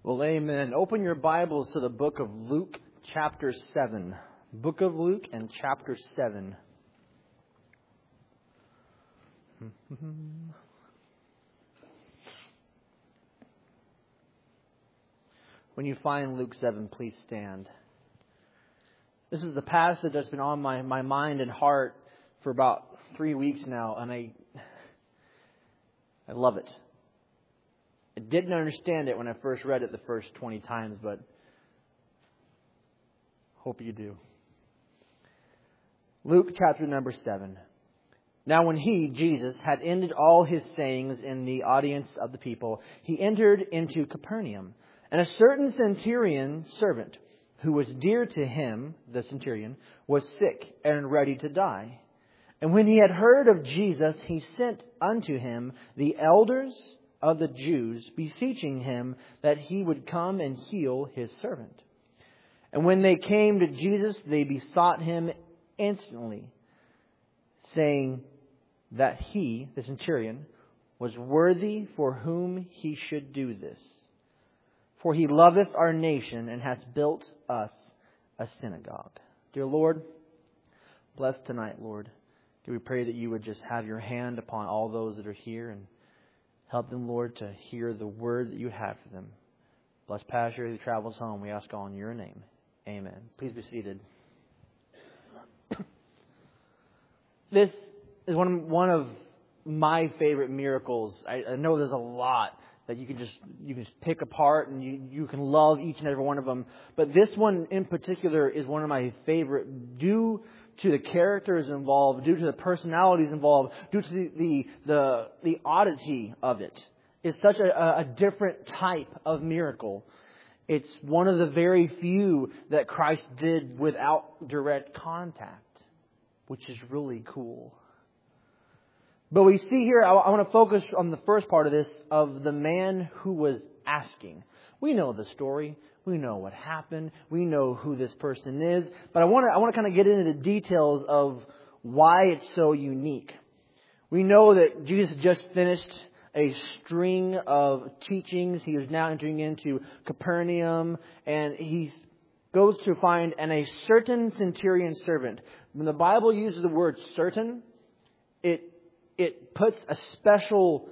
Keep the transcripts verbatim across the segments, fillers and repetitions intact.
Well, amen. Open your Bibles to the book of Luke, chapter seven. Book of Luke and chapter seven. When you find Luke seven, please stand. This is the passage that's been on my, my mind and heart for about three weeks now, and I I love it. I didn't understand it when I first read it the first twenty times, but hope you do. Luke chapter number seven. Now when he, Jesus, had ended all his sayings in the audience of the people, he entered into Capernaum. And a certain centurion servant, who was dear to him, the centurion, was sick and ready to die. And when he had heard of Jesus, he sent unto him the elders of the Jews, beseeching him that he would come and heal his servant. And when they came to Jesus, they besought him instantly, saying that he, the centurion, was worthy for whom he should do this. For he loveth our nation and hath built us a synagogue. Dear Lord, bless tonight, Lord. Do we pray that you would just have your hand upon all those that are here and help them, Lord, to hear the word that you have for them. Bless Pastor as he travels home. We ask all in your name. Amen. Please be seated. This is one of, one of my favorite miracles. I, I know there's a lot that you can just you can just pick apart and you, you can love each and every one of them. But this one in particular is one of my favorite due to the characters involved, due to the personalities involved, due to the the the, the oddity of it. It's such a, a different type of miracle. It's one of the very few that Christ did without direct contact, which is really cool. But we see here, I, I want to focus on the first part of this, of the man who was asking. We know the story. We know what happened. We know who this person is. But I want to I want to kind of get into the details of why it's so unique. We know that Jesus just finished a string of teachings. He is now entering into Capernaum, and he goes to find and a certain centurion servant. When the Bible uses the word certain, it it puts a special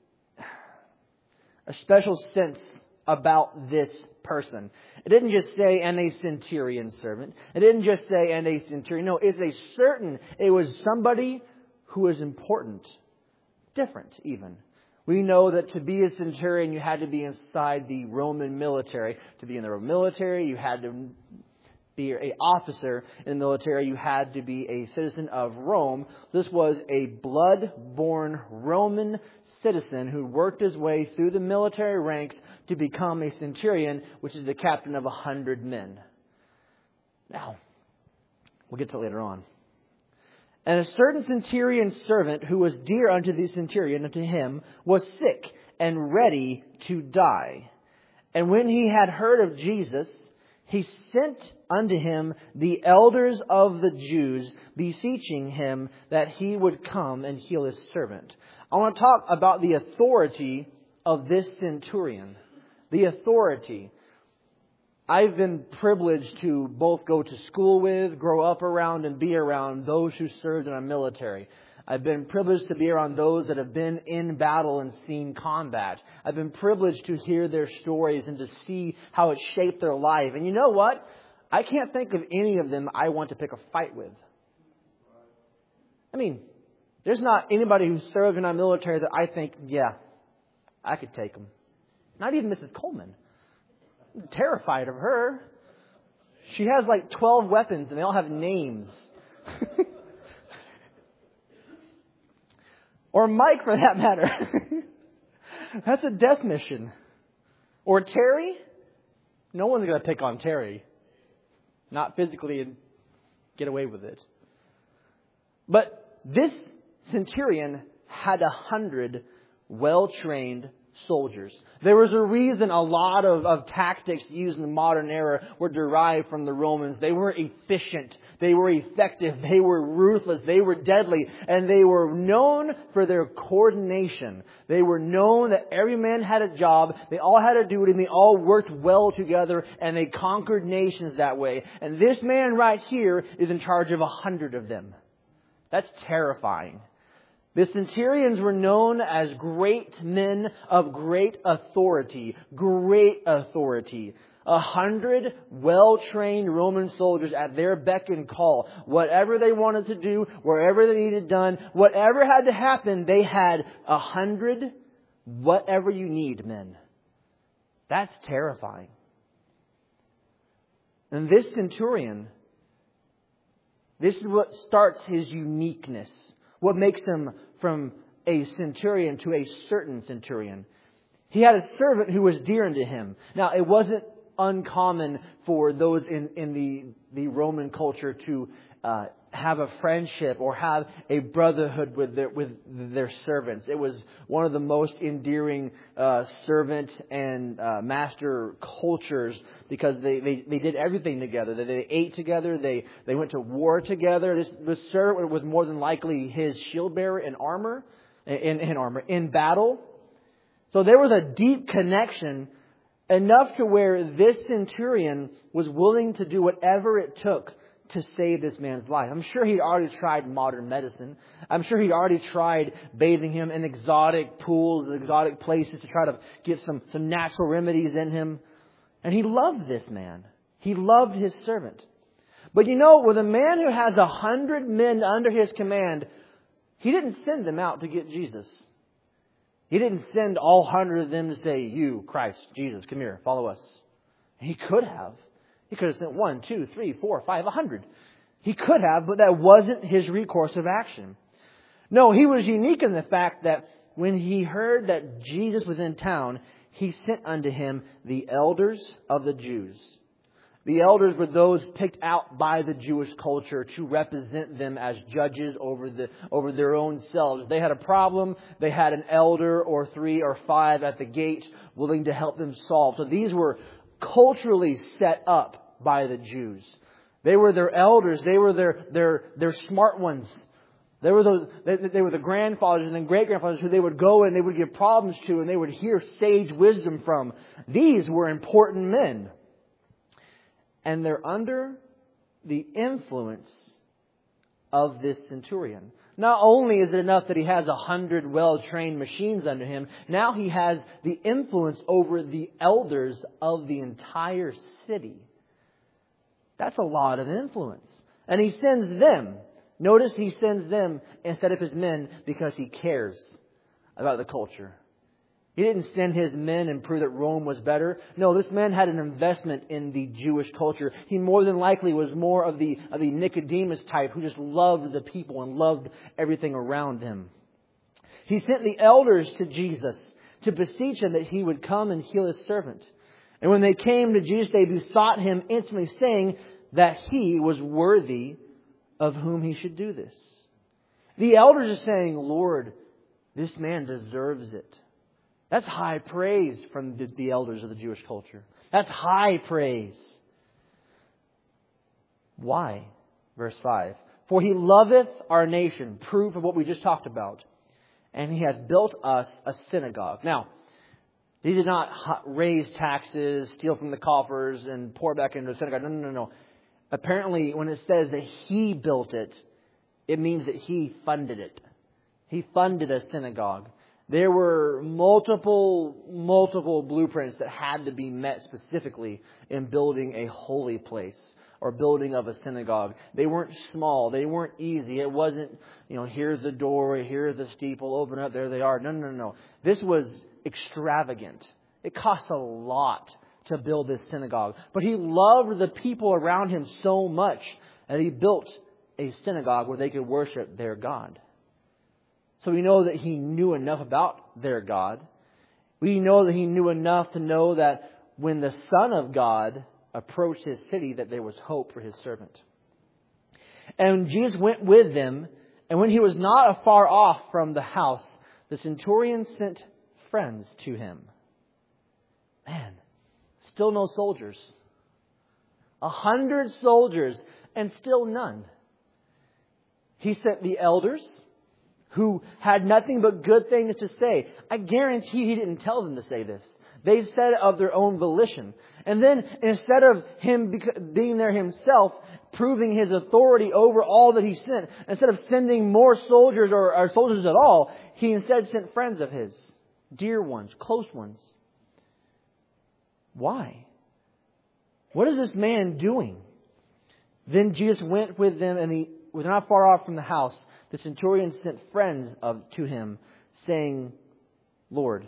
a special sense about this person. It didn't just say, and a centurion servant. It didn't just say, and a centurion. No, it's a certain, it was somebody who was important. Different, even. We know that to be a centurion, you had to be inside the Roman military. To be in the Roman military, you had to be an officer in the military. You had to be a citizen of Rome. This was a blood-born Roman citizen who worked his way through the military ranks to become a centurion, which is the captain of a hundred men. Now, we'll get to it later on. And a certain centurion servant who was dear unto the centurion, unto him, was sick and ready to die. And when he had heard of Jesus, he sent unto him the elders of the Jews, beseeching him that he would come and heal his servant. I want to talk about the authority of this centurion. The authority. I've been privileged to both go to school with, grow up around, and be around those who served in our military. I've been privileged to be around those that have been in battle and seen combat. I've been privileged to hear their stories and to see how it shaped their life. And you know what? I can't think of any of them I want to pick a fight with. I mean, there's not anybody who served in our military that I think, yeah, I could take them. Not even Missus Coleman. I'm terrified of her. She has like twelve weapons and they all have names. Or Mike, for that matter. That's a death mission. Or Terry. No one's going to pick on Terry. Not physically and get away with it. But this centurion had a hundred well-trained soldiers. There was a reason a lot of, of tactics used in the modern era were derived from the Romans. They were efficient. They were effective. They were ruthless. They were deadly. And they were known for their coordination. They were known that every man had a job. They all had a duty. And they all worked well together. And they conquered nations that way. And this man right here is in charge of a hundred of them. That's terrifying. The centurions were known as great men of great authority. Great authority. A hundred well-trained Roman soldiers at their beck and call. Whatever they wanted to do, wherever they needed done, whatever had to happen, they had a hundred whatever you need men. That's terrifying. And this centurion, this is what starts his uniqueness. What makes him from a centurion to a certain centurion. He had a servant who was dear unto him. Now, it wasn't uncommon for those in, in the, the Roman culture to uh, have a friendship or have a brotherhood with their, with their servants. It was one of the most endearing uh, servant and uh, master cultures because they, they, they did everything together. They, they ate together. They, they went to war together. This, this servant was more than likely his shield bearer in armor, in, in armor, in battle. So there was a deep connection, enough to where this centurion was willing to do whatever it took to save this man's life. I'm sure he'd already tried modern medicine. I'm sure he'd already tried bathing him in exotic pools, exotic places to try to get some, some natural remedies in him. And he loved this man. He loved his servant. But you know, with a man who has a hundred men under his command, he didn't send them out to get Jesus. He didn't send all hundred of them to say, you, Christ, Jesus, come here, follow us. He could have. He could have sent one, two, three, four, five, a hundred. He could have, but that wasn't his recourse of action. No, he was unique in the fact that when he heard that Jesus was in town, he sent unto him the elders of the Jews. The elders were those picked out by the Jewish culture to represent them as judges over the over their own selves. If they had a problem, they had an elder or three or five at the gate willing to help them solve. So these were culturally set up by the Jews. They were their elders. They were their their their smart ones. They were those. They, they were the grandfathers and the great grandfathers who they would go and they would give problems to, and they would hear sage wisdom from. These were important men, and they're under the influence of this centurion. Not only is it enough that he has a hundred well-trained machines under him, now he has the influence over the elders of the entire city. That's a lot of influence. And he sends them. Notice he sends them instead of his men because he cares about the culture. He didn't send his men and prove that Rome was better. No, this man had an investment in the Jewish culture. He more than likely was more of the, of the Nicodemus type who just loved the people and loved everything around him. He sent the elders to Jesus to beseech him that he would come and heal his servant. And when they came to Jesus, they besought him instantly, saying that he was worthy of whom he should do this. The elders are saying, Lord, this man deserves it. That's high praise from the, the elders of the Jewish culture. That's high praise. Why? Verse five. For he loveth our nation, proof of what we just talked about, and he has built us a synagogue. Now, he did not raise taxes, steal from the coffers, and pour back into the synagogue. No, no, no, no. Apparently, when it says that he built it, it means that he funded it. He funded a synagogue. There were multiple, multiple blueprints that had to be met specifically in building a holy place or building of a synagogue. They weren't small. They weren't easy. It wasn't, you know, here's the door, here's the steeple, open up, there they are. No, no, no, no. This was extravagant. It cost a lot to build this synagogue. But he loved the people around him so much that he built a synagogue where they could worship their God. So we know that he knew enough about their God. We know that he knew enough to know that when the Son of God approached his city, that there was hope for his servant. And Jesus went with them, and when he was not afar off from the house, the centurion sent friends to him. Man, still no soldiers. A hundred soldiers and still none. He sent the elders who had nothing but good things to say. I guarantee he didn't tell them to say this. They said it of their own volition. And then instead of him being there himself, proving his authority over all that he sent, instead of sending more soldiers or, or soldiers at all, he instead sent friends of his. Dear ones, close ones. Why? What is this man doing? Then Jesus went with them, and he was not far off from the house. The centurion sent friends of, to him, saying, Lord,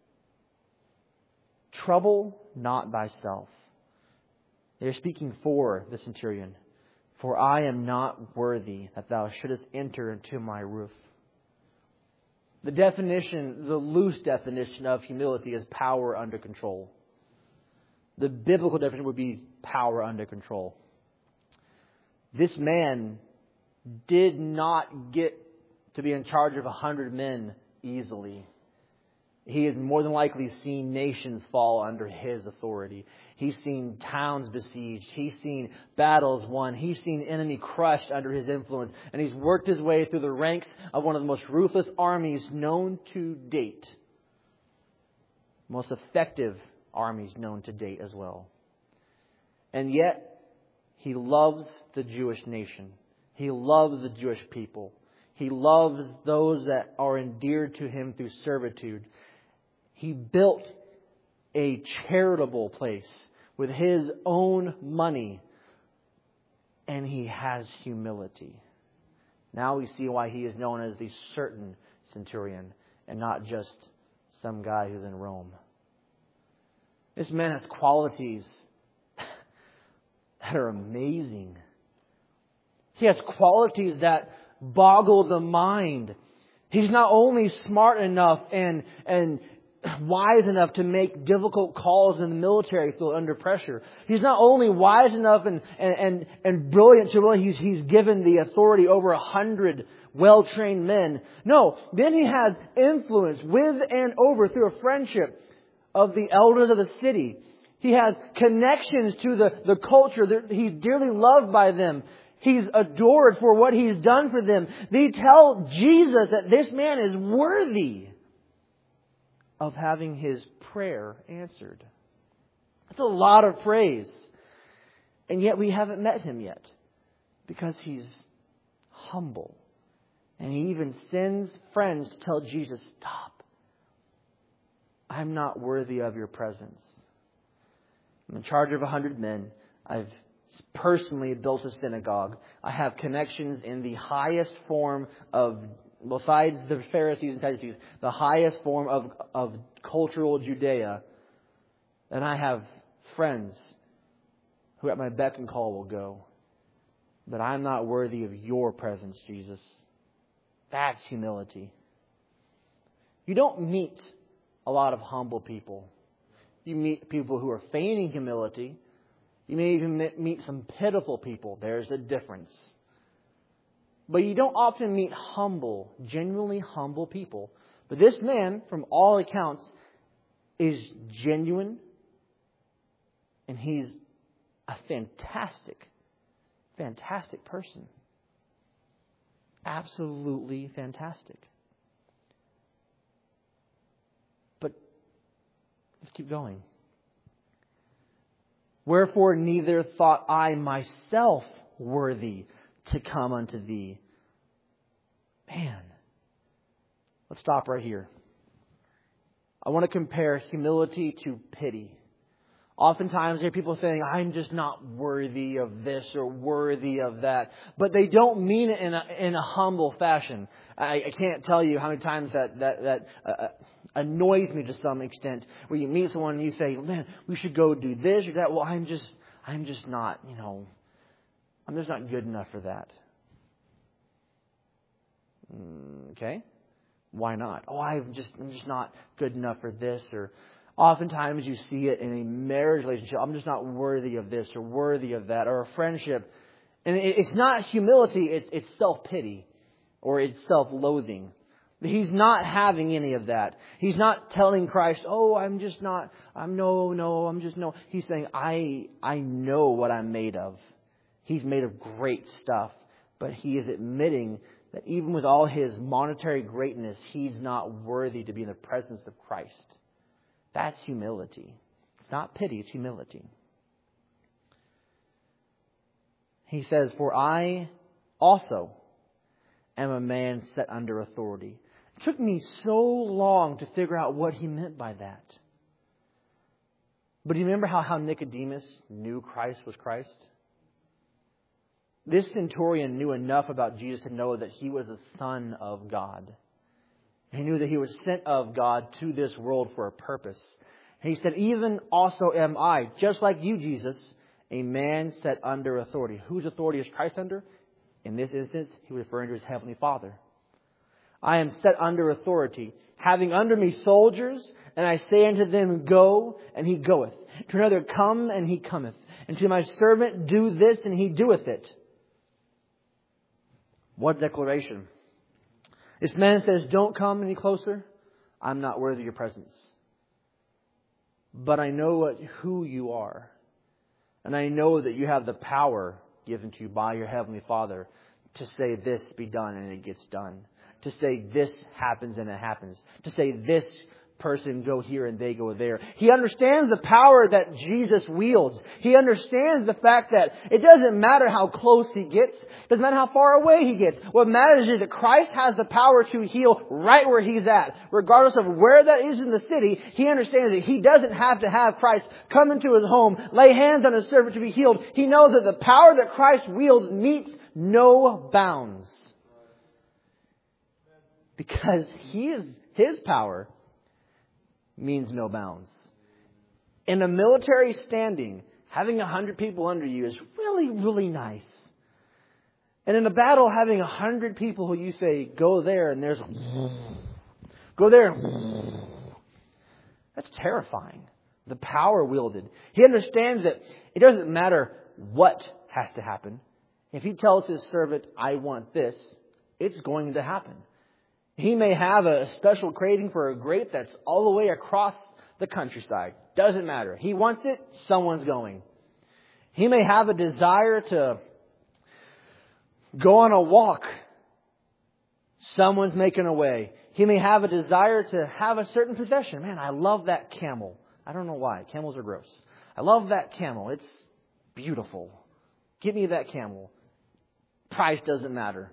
trouble not thyself. They are speaking for the centurion. For I am not worthy that thou shouldest enter into my roof. The definition, the loose definition of humility is power under control. The biblical definition would be power under control. This man did not get to be in charge of a hundred men easily. He has more than likely seen nations fall under his authority. He's seen towns besieged. He's seen battles won. He's seen enemy crushed under his influence. And he's worked his way through the ranks of one of the most ruthless armies known to date. Most effective armies known to date as well. And yet, he loves the Jewish nation. He loves the Jewish people. He loves those that are endeared to him through servitude. He built a charitable place with his own money. And he has humility. Now we see why he is known as the certain centurion and not just some guy who's in Rome. This man has qualities that are amazing. He has qualities that boggle the mind. He's not only smart enough and and wise enough to make difficult calls in the military field under pressure. He's not only wise enough and and and, and brilliant to really he's he's given the authority over a hundred well-trained men. No, then he has influence with and over through a friendship of the elders of the city. He has connections to the, the culture. He's dearly loved by them. He's adored for what he's done for them. They tell Jesus that this man is worthy of having his prayer answered. That's a lot of praise. And yet we haven't met him yet because he's humble. And he even sends friends to tell Jesus, stop. I'm not worthy of your presence. I'm in charge of a hundred men. I've personally built a synagogue. I have connections in the highest form of, besides the Pharisees and Sadducees, the highest form of, of cultural Judea. And I have friends who at my beck and call will go. But I'm not worthy of your presence, Jesus. That's humility. You don't meet a lot of humble people. You meet people who are feigning humility. You may even meet some pitiful people. There's a difference. But you don't often meet humble, genuinely humble people. But this man, from all accounts, is genuine. And he's a fantastic, fantastic person. Absolutely fantastic. But let's keep going. Wherefore neither thought I myself worthy to come unto thee. Man, let's stop right here. I want to compare humility to pity. Oftentimes there are people saying, I'm just not worthy of this or worthy of that. But they don't mean it in a, in a humble fashion. I, I can't tell you how many times that, that, that uh, annoys me to some extent. Where you meet someone and you say, man, we should go do this or that. Well, I'm just, I'm just not, you know, I'm just not good enough for that. Okay. Why not? Oh, I'm just, I'm just not good enough for this. Or oftentimes you see it in a marriage relationship. I'm just not worthy of this or worthy of that, or a friendship. And it's not humility, it's, it's self-pity or it's self-loathing. He's not having any of that. He's not telling Christ, oh, I'm just not, I'm no, no, I'm just no. He's saying, I, I know what I'm made of. He's made of great stuff. But he is admitting that even with all his monetary greatness, he's not worthy to be in the presence of Christ. That's humility. It's not pity, it's humility. He says, for I also am a man set under authority. It took me so long to figure out what he meant by that. But do you remember how, how Nicodemus knew Christ was Christ? This centurion knew enough about Jesus to know that he was a son of God. He knew that he was sent of God to this world for a purpose. And he said, even also am I, just like you, Jesus, a man set under authority. Whose authority is Christ under? In this instance, he was referring to his heavenly Father. I am set under authority, having under me soldiers, and I say unto them, go, and he goeth. To another, come, and he cometh. And to my servant, do this, and he doeth it. What declaration? This man says, don't come any closer. I'm not worthy of your presence. But I know what, who you are. And I know that you have the power given to you by your Heavenly Father to say this be done and it gets done. To say this happens and it happens. To say this person go here and they go there. He understands the power that Jesus wields. He understands the fact that it doesn't matter how close he gets. It doesn't matter how far away he gets. What matters is that Christ has the power to heal right where he's at. Regardless of where that is in the city, he understands that he doesn't have to have Christ come into his home, lay hands on his servant to be healed. He knows that the power that Christ wields meets no bounds. Because he is, his power means no bounds. In a military standing, having a hundred people under you is really, really nice. And in a battle, having a hundred people who you say, go there, and there's go there. That's terrifying. The power wielded. He understands that it doesn't matter what has to happen. If he tells his servant, I want this, it's going to happen. He may have a special craving for a grape that's all the way across the countryside. Doesn't matter. He wants it, someone's going. He may have a desire to go on a walk. Someone's making a way. He may have a desire to have a certain possession. Man, I love that camel. I don't know why. Camels are gross. I love that camel. It's beautiful. Give me that camel. Price doesn't matter.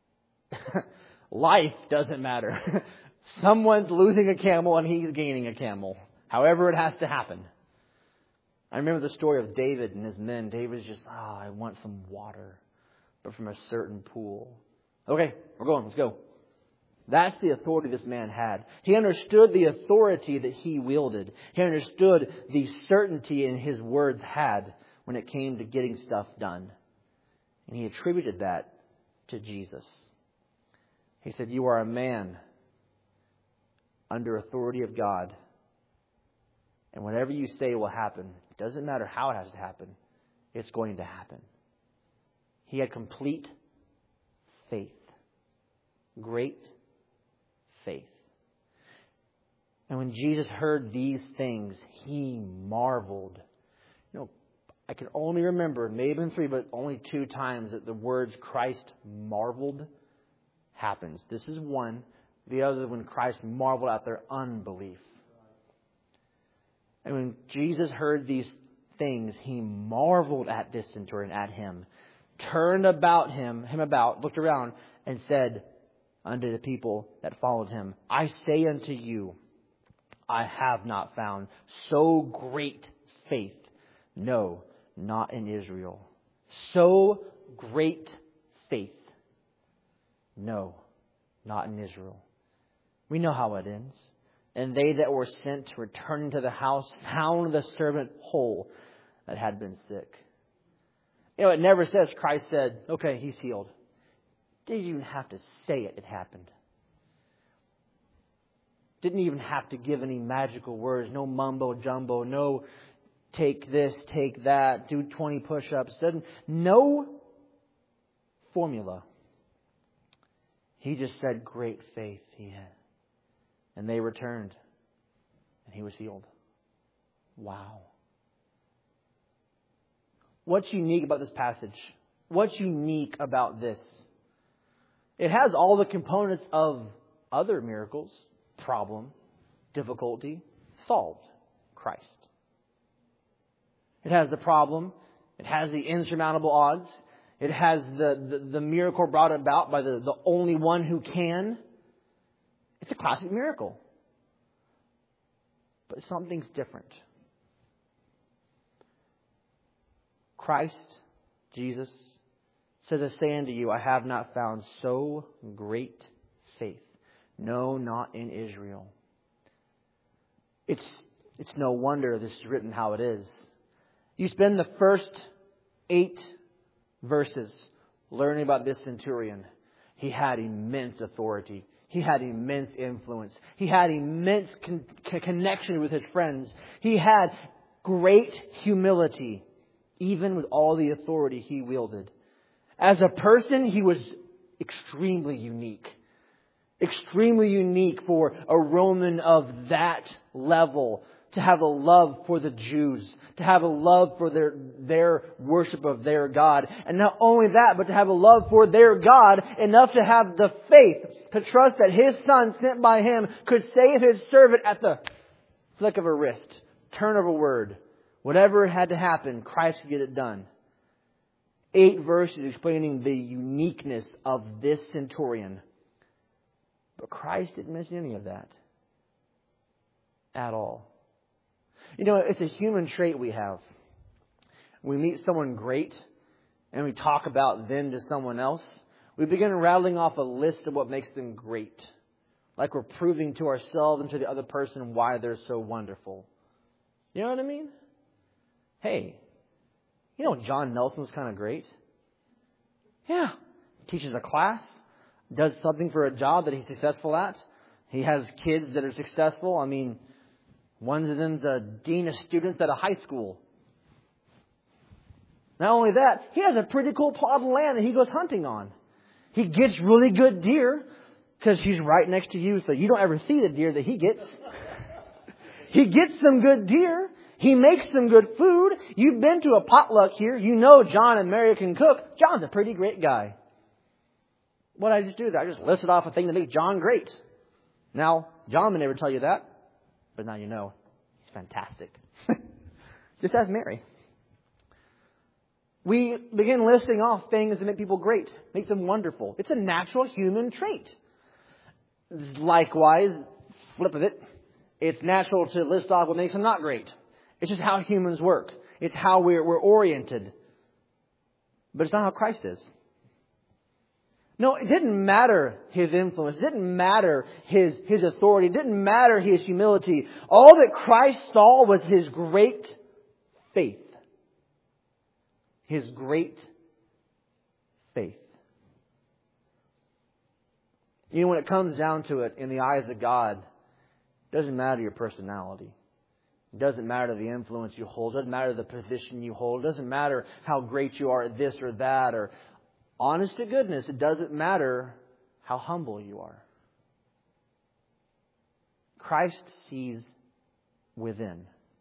Life doesn't matter. Someone's losing a camel and he's gaining a camel. However it has to happen. I remember the story of David and his men. David's just, oh, I want some water, but from a certain pool. Okay, we're going. Let's go. That's the authority this man had. He understood the authority that he wielded. He understood the certainty in his words had when it came to getting stuff done. And he attributed that to Jesus. He said, you are a man under authority of God. And whatever you say will happen. It doesn't matter how it has to happen. It's going to happen. He had complete faith. Great faith. And when Jesus heard these things, he marveled. You know, I can only remember, maybe in three, but only two times that the words Christ marveled happens. This is one. The other when Christ marveled at their unbelief. And when Jesus heard these things, he marveled at this centurion, at him, turned about him, him about, looked around and said unto the people that followed him, I say unto you, I have not found so great faith. No, not in Israel. So great faith. No, not in Israel. We know how it ends. And they that were sent, returning to the house, found the servant whole that had been sick. You know, it never says Christ said, okay, he's healed. Didn't even have to say it, it happened. Didn't even have to give any magical words, no mumbo jumbo, no take this, take that, do twenty push-ups. No formula. He just said, great faith he had. And they returned. And he was healed. Wow. What's unique about this passage? What's unique about this? It has all the components of other miracles. Problem, difficulty, solved. Christ. It has the problem. It has the insurmountable odds. It has the, the, the miracle brought about by the, the only one who can. It's a classic miracle. But something's different. Christ, Jesus, says, I say unto you, I have not found so great faith. No, not in Israel. It's, it's no wonder this is written how it is. You spend the first eight verses learning about this centurion. He had immense authority. He had immense influence. He had immense con- connection with his friends. He had great humility, even with all the authority he wielded. As a person, he was extremely unique. Extremely unique for a Roman of that level to have a love for the Jews, to have a love for their, their worship of their God. And not only that, but to have a love for their God enough to have the faith to trust that His Son sent by Him could save His servant at the flick of a wrist, turn of a word. Whatever had to happen, Christ could get it done. Eight verses explaining the uniqueness of this centurion. But Christ didn't mention any of that at all. You know, it's a human trait we have. We meet someone great and we talk about them to someone else. We begin rattling off a list of what makes them great. Like we're proving to ourselves and to the other person why they're so wonderful. You know what I mean? Hey, you know John Nelson's kind of great? Yeah. Teaches a class. Does something for a job that he's successful at. He has kids that are successful. I mean, one of them's a dean of students at a high school. Not only that, he has a pretty cool plot of land that he goes hunting on. He gets really good deer because he's right next to you, so you don't ever see the deer that he gets. He gets some good deer. He makes some good food. You've been to a potluck here. You know John and Mary can cook. John's a pretty great guy. What did I just do there? I just listed off a thing that makes John great. Now, John would never tell you that. But now you know. He's fantastic. Just ask Mary. We begin listing off things that make people great. Make them wonderful. It's a natural human trait. Likewise, flip of it. It's natural to list off what makes them not great. It's just how humans work. It's how we're, we're oriented. But it's not how Christ is. No, it didn't matter His influence. It didn't matter His, His authority. It didn't matter His humility. All that Christ saw was His great faith. His great faith. You know, when it comes down to it, in the eyes of God, it doesn't matter your personality. It doesn't matter the influence you hold. It doesn't matter the position you hold. It doesn't matter how great you are at this or that, or honest to goodness, it doesn't matter how humble you are. Christ sees within.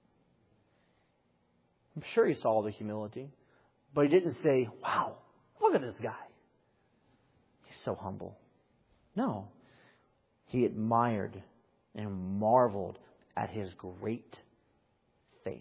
I'm sure He saw the humility, but He didn't say, wow, look at this guy. He's so humble. No. He admired and marveled at his great faith.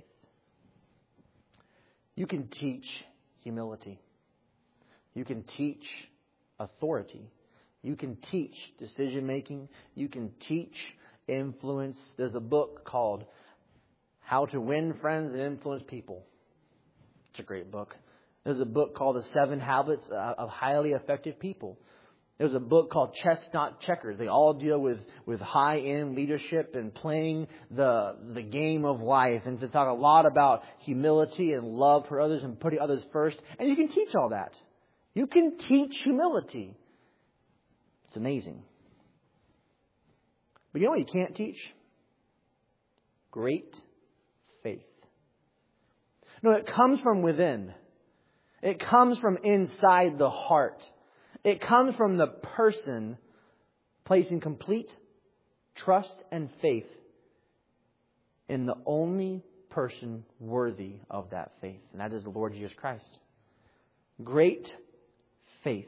You can teach humility. You can teach authority. You can teach decision making. You can teach influence. There's a book called How to Win Friends and Influence People. It's a great book. There's a book called The Seven Habits of Highly Effective People. There's a book called Chess Not Checkers. They all deal with, with high-end leadership and playing the the game of life. And to talk a lot about humility and love for others and putting others first. And you can teach all that. You can teach humility. It's amazing. But you know what you can't teach? Great faith. No, it comes from within. It comes from inside the heart. It comes from the person placing complete trust and faith in the only person worthy of that faith, and that is the Lord Jesus Christ. Great faith.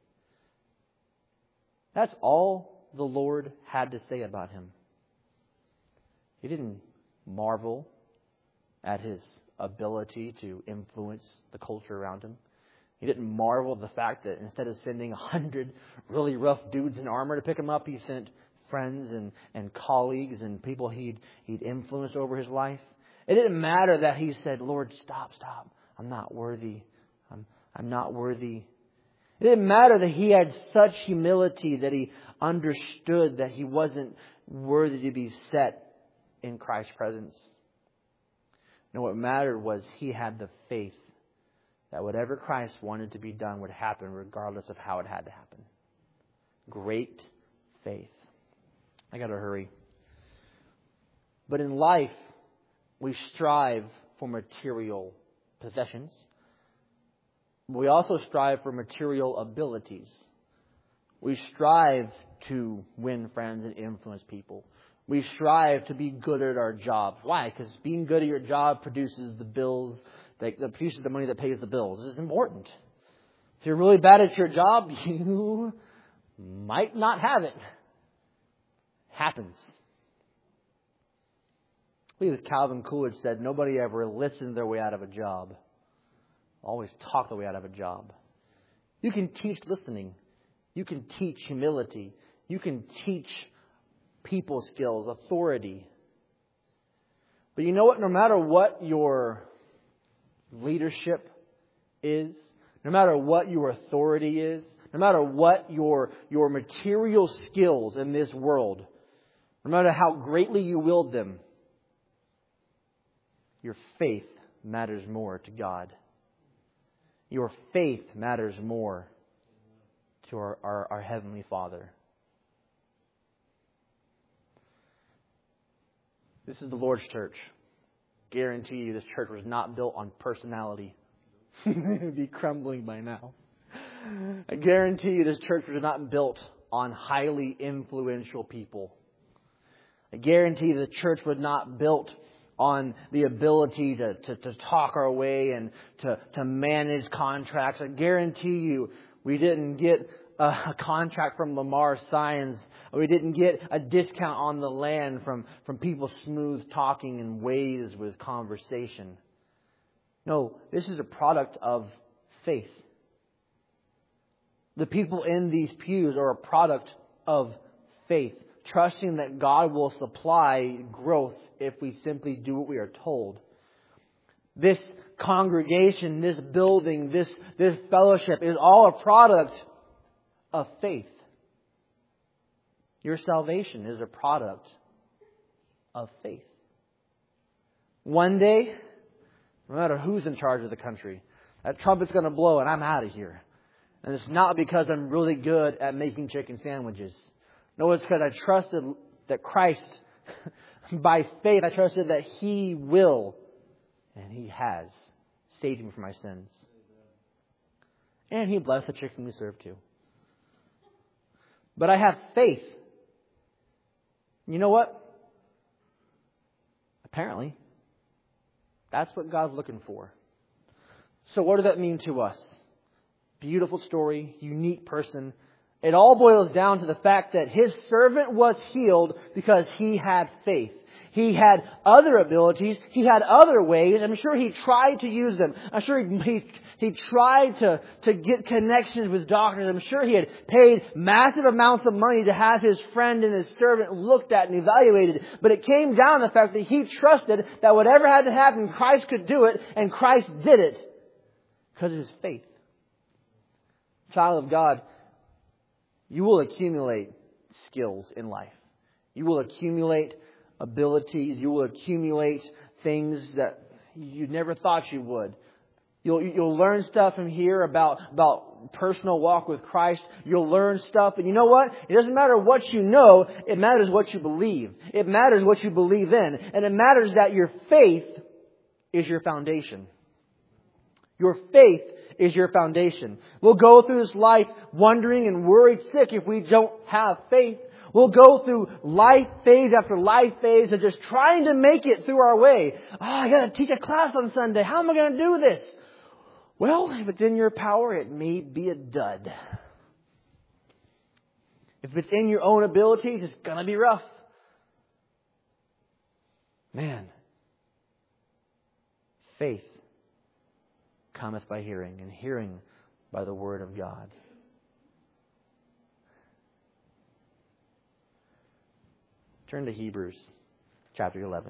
That's all the Lord had to say about him. He didn't marvel at his ability to influence the culture around him. He didn't marvel at the fact that instead of sending a hundred really rough dudes in armor to pick him up, he sent friends and, and colleagues and people he'd, he'd influenced over his life. It didn't matter that he said, Lord, stop, stop. I'm not worthy. I'm, I'm not worthy. It didn't matter that he had such humility that he understood that he wasn't worthy to be set in Christ's presence. No, what mattered was he had the faith that whatever Christ wanted to be done would happen regardless of how it had to happen. Great faith. I got to hurry. But in life, we strive for material possessions. We also strive for material abilities. We strive to win friends and influence people. We strive to be good at our job. Why? Because being good at your job produces the bills, that produces the money that pays the bills. This is important. If you're really bad at your job, you might not have it. Happens. I believe Calvin Coolidge said, nobody ever listened their way out of a job. Always talk their way out of a job. You can teach listening. You can teach humility. You can teach people skills, authority. But you know what? No matter what your leadership is, no matter what your authority is, no matter what your, your material skills in this world, no matter how greatly you wield them, your faith matters more to God. Your faith matters more to our, our, our Heavenly Father. This is the Lord's church. Guarantee you this church was not built on personality. It would be crumbling by now. I guarantee you this church was not built on highly influential people. I guarantee the church was not built on the ability to, to, to talk our way and to, to manage contracts. I guarantee you we didn't get a, a contract from Lamar Science. We didn't get a discount on the land from, from people smooth talking and ways with conversation. No, this is a product of faith. The people in these pews are a product of faith, trusting that God will supply growth if we simply do what we are told. This congregation, this building, this, this fellowship is all a product of faith. Your salvation is a product of faith. One day, no matter who's in charge of the country, that trumpet's going to blow and I'm out of here. And it's not because I'm really good at making chicken sandwiches. No, it's because I trusted that Christ, by faith, I trusted that He will, and He has, saved me from my sins. And He blessed the chicken we serve too. But I have faith. You know what? Apparently, that's what God's looking for. So what does that mean to us? Beautiful story, unique person. It all boils down to the fact that his servant was healed because he had faith. He had other abilities. He had other ways. I'm sure he tried to use them. I'm sure he, he, he tried to, to get connections with doctors. I'm sure he had paid massive amounts of money to have his friend and his servant looked at and evaluated. But it came down to the fact that he trusted that whatever had to happen, Christ could do it, and Christ did it because of his faith. Child of God, you will accumulate skills in life. You will accumulate abilities. You will accumulate things that you never thought you would. You'll, you'll learn stuff from here about, about personal walk with Christ. You'll learn stuff. And you know what? It doesn't matter what you know. It matters what you believe. It matters what you believe in. And it matters that your faith is your foundation. Your faith is your foundation. We'll go through this life wondering and worried sick if we don't have faith. We'll go through life phase after life phase of just trying to make it through our way. Oh, I got to teach a class on Sunday. How am I going to do this? Well, if it's in your power, it may be a dud. If it's in your own abilities, it's going to be rough. Man, faith cometh by hearing, and hearing by the word of God. Turn to Hebrews chapter eleven.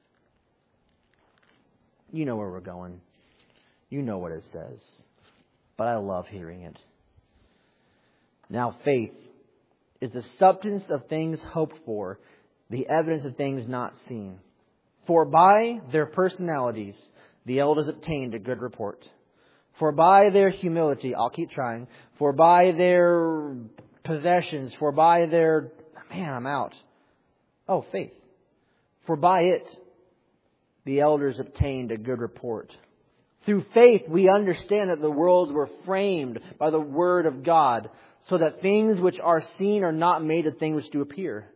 You know where we're going. You know what it says. But I love hearing it. Now faith is the substance of things hoped for, the evidence of things not seen. For by their personalities the elders obtained a good report. For by their humility, I'll keep trying, for by their possessions, for by their... Man, I'm out. Oh, faith. For by it the elders obtained a good report. Through faith we understand that the worlds were framed by the word of God, so that things which are seen are not made of things which do appear.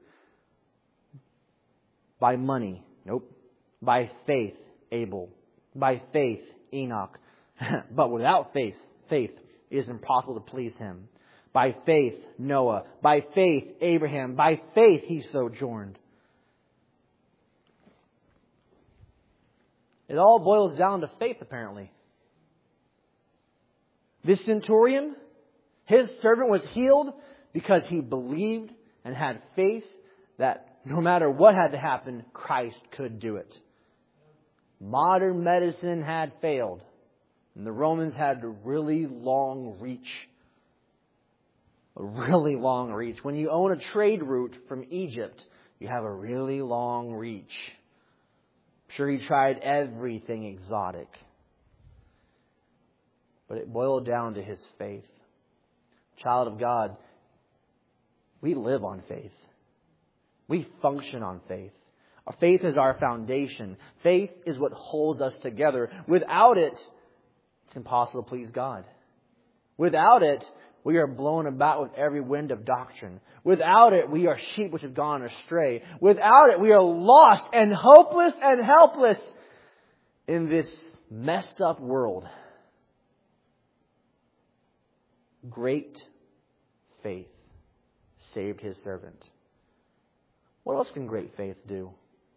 By money. Nope. By faith, Abel. By faith, Enoch. But without faith, faith, it is impossible to please Him. By faith, Noah. By faith, Abraham. By faith, he sojourned. It all boils down to faith, apparently. This centurion, his servant was healed because he believed and had faith that no matter what had to happen, Christ could do it. Modern medicine had failed. And the Romans had a really long reach. A really long reach. When you own a trade route from Egypt, you have a really long reach. I'm sure he tried everything exotic. But it boiled down to his faith. Child of God, we live on faith. We function on faith. Our faith is our foundation. Faith is what holds us together. Without it, it's impossible to please God. Without it, we are blown about with every wind of doctrine. Without it, we are sheep which have gone astray. Without it, we are lost and hopeless and helpless in this messed up world. Great faith saved his servant. What else can great faith do?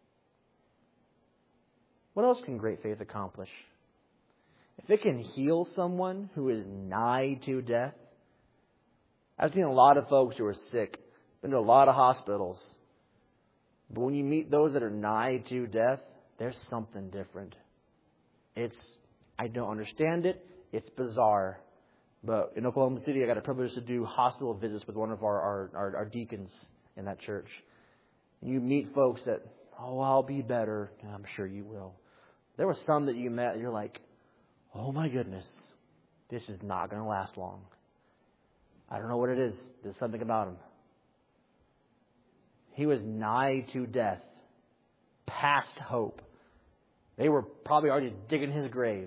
What else can great faith accomplish? If it can heal someone who is nigh to death. I've seen a lot of folks who are sick, been to a lot of hospitals. But when you meet those that are nigh to death, there's something different. It's, I don't understand it. It's bizarre. But in Oklahoma City, I got a privilege to do hospital visits with one of our, our, our, our deacons in that church. You meet folks that, oh, I'll be better. And I'm sure you will. There were some that you met, you're like, oh my goodness, this is not going to last long. I don't know what it is. There's something about him. He was nigh to death, past hope. They were probably already digging his grave.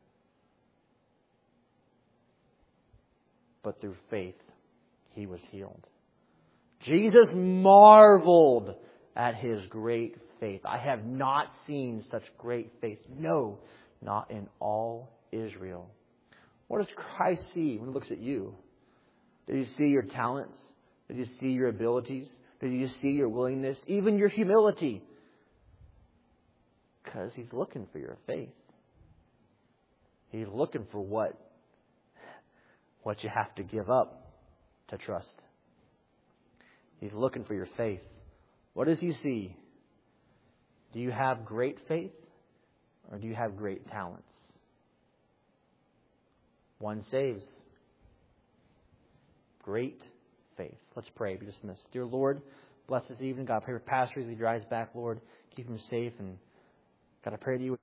But through faith, he was healed. Jesus marveled at his great faith. I have not seen such great faith. No, not in all Israel. What does Christ see when he looks at you? Did he see your talents? Did he see your abilities? Did he see your willingness? Even your humility? Because he's looking for your faith. He's looking for what, what you have to give up to trust. He's looking for your faith. What does he see? Do you have great faith or do you have great talents? One saves. Great faith. Let's pray. Be dismissed. Dear Lord, bless this evening. God, I pray for Pastor as he drives back, Lord. Keep him safe. And God, I pray to you.